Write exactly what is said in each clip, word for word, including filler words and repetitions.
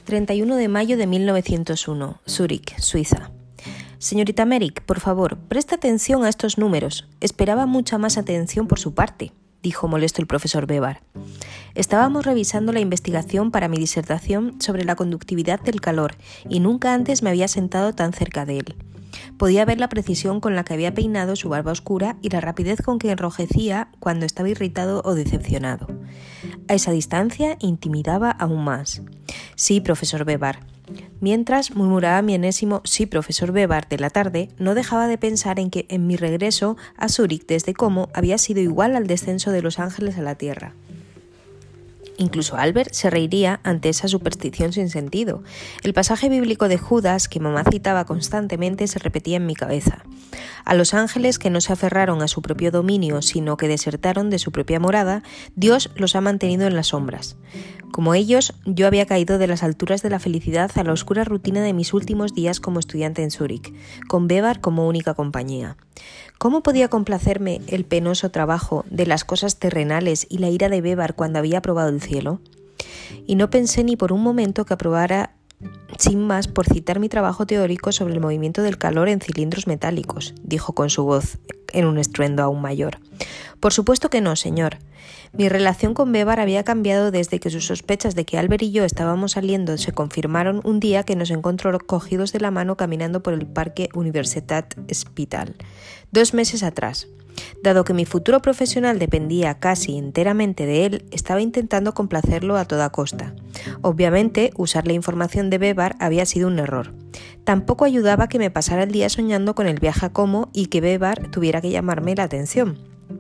treinta y uno de mayo de mil novecientos uno, Zúrich, Suiza. Señorita Merrick, por favor, preste atención a estos números. Esperaba mucha más atención por su parte, dijo molesto el profesor Weber. Estábamos revisando la investigación para mi disertación sobre la conductividad del calor y nunca antes me había sentado tan cerca de él. Podía ver la precisión con la que había peinado su barba oscura y la rapidez con que enrojecía cuando estaba irritado o decepcionado. A esa distancia intimidaba aún más. Sí, profesor Weber. Mientras murmuraba mi enésimo sí, profesor Weber de la tarde, no dejaba de pensar en que en mi regreso a Zúrich desde Como había sido igual al descenso de los ángeles a la tierra. Incluso Albert se reiría ante esa superstición sin sentido. El pasaje bíblico de Judas que mamá citaba constantemente se repetía en mi cabeza. A los ángeles que no se aferraron a su propio dominio, sino que desertaron de su propia morada, Dios los ha mantenido en las sombras. Como ellos, yo había caído de las alturas de la felicidad a la oscura rutina de mis últimos días como estudiante en Zúrich, con Weber como única compañía. ¿Cómo podía complacerme el penoso trabajo de las cosas terrenales y la ira de Weber cuando había aprobado el cielo? Y no pensé ni por un momento que aprobara sin más por citar mi trabajo teórico sobre el movimiento del calor en cilindros metálicos, dijo con su voz en un estruendo aún mayor. Por supuesto que no, señor. Mi relación con Weber había cambiado desde que sus sospechas de que Albert y yo estábamos saliendo se confirmaron un día que nos encontró cogidos de la mano caminando por el parque Universität Spital, dos meses atrás. Dado que mi futuro profesional dependía casi enteramente de él, estaba intentando complacerlo a toda costa. Obviamente, usar la información de Weber había sido un error. Tampoco ayudaba que me pasara el día soñando con el viaje a Como y que Weber tuviera que llamarme la atención.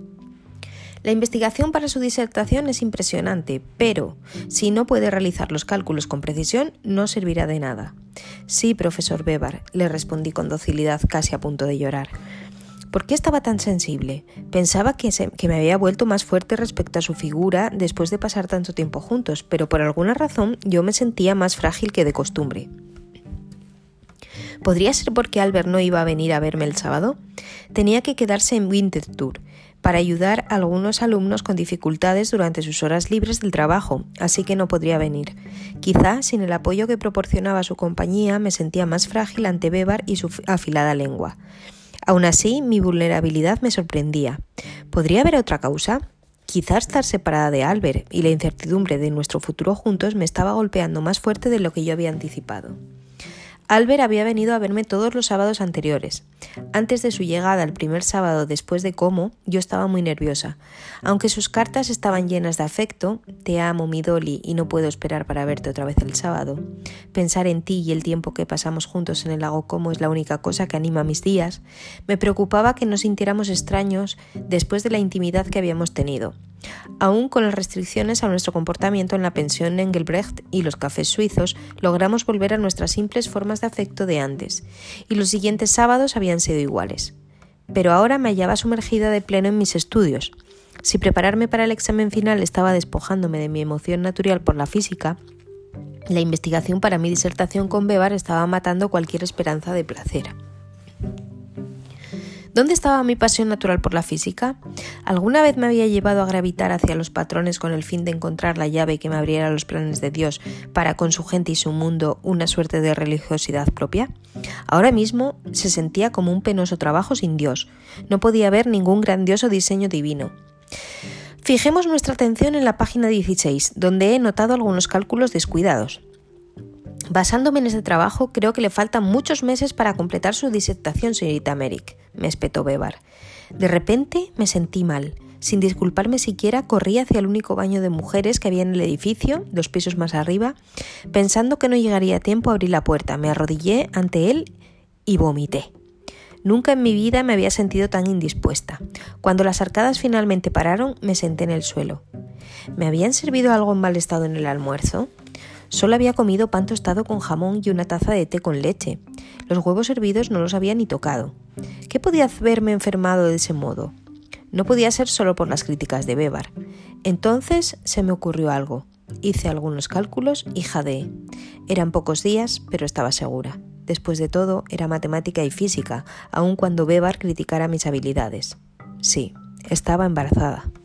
La investigación para su disertación es impresionante, pero si no puede realizar los cálculos con precisión, no servirá de nada. Sí, profesor Weber, le respondí con docilidad, casi a punto de llorar. ¿Por qué estaba tan sensible? Pensaba que, se, que me había vuelto más fuerte respecto a su figura después de pasar tanto tiempo juntos, pero por alguna razón yo me sentía más frágil que de costumbre. ¿Podría ser porque Albert no iba a venir a verme el sábado? Tenía que quedarse en Winterthur para ayudar a algunos alumnos con dificultades durante sus horas libres del trabajo, así que no podría venir. Quizá, sin el apoyo que proporcionaba su compañía, me sentía más frágil ante Weber y su afilada lengua. Aún así, mi vulnerabilidad me sorprendía. ¿Podría haber otra causa? Quizá estar separada de Albert y la incertidumbre de nuestro futuro juntos me estaba golpeando más fuerte de lo que yo había anticipado. Albert había venido a verme todos los sábados anteriores. Antes de su llegada el primer sábado después de Como, yo estaba muy nerviosa. Aunque sus cartas estaban llenas de afecto, te amo, mi Dolly, y no puedo esperar para verte otra vez el sábado. Pensar en ti y el tiempo que pasamos juntos en el lago Como es la única cosa que anima mis días. Me preocupaba que nos sintiéramos extraños después de la intimidad que habíamos tenido. Aún con las restricciones a nuestro comportamiento en la pensión Engelbrecht y los cafés suizos, logramos volver a nuestras simples formas de afecto de antes, y los siguientes sábados habían sido iguales. Pero ahora me hallaba sumergida de pleno en mis estudios. Si prepararme para el examen final estaba despojándome de mi emoción natural por la física, la investigación para mi disertación con Weber estaba matando cualquier esperanza de placer. ¿Dónde estaba mi pasión natural por la física? ¿Alguna vez me había llevado a gravitar hacia los patrones con el fin de encontrar la llave que me abriera los planes de Dios para con su gente y su mundo una suerte de religiosidad propia? Ahora mismo se sentía como un penoso trabajo sin Dios. No podía ver ningún grandioso diseño divino. Fijemos nuestra atención en la página dieciséis, donde he notado algunos cálculos descuidados. Basándome en este trabajo, creo que le faltan muchos meses para completar su disertación, señorita Merrick, me espetó Weber. De repente me sentí mal. Sin disculparme siquiera, corrí hacia el único baño de mujeres que había en el edificio, dos pisos más arriba. Pensando que no llegaría a tiempo, abrí la puerta, me arrodillé ante él y vomité. Nunca en mi vida me había sentido tan indispuesta. Cuando las arcadas finalmente pararon, me senté en el suelo. ¿Me habían servido algo en mal estado en el almuerzo? Solo había comido pan tostado con jamón y una taza de té con leche. Los huevos hervidos no los había ni tocado. ¿Qué podía haberme enfermado de ese modo? No podía ser solo por las críticas de Weber. Entonces se me ocurrió algo. Hice algunos cálculos y jadeé. Eran pocos días, pero estaba segura. Después de todo, era matemática y física, aun cuando Weber criticara mis habilidades. Sí, estaba embarazada.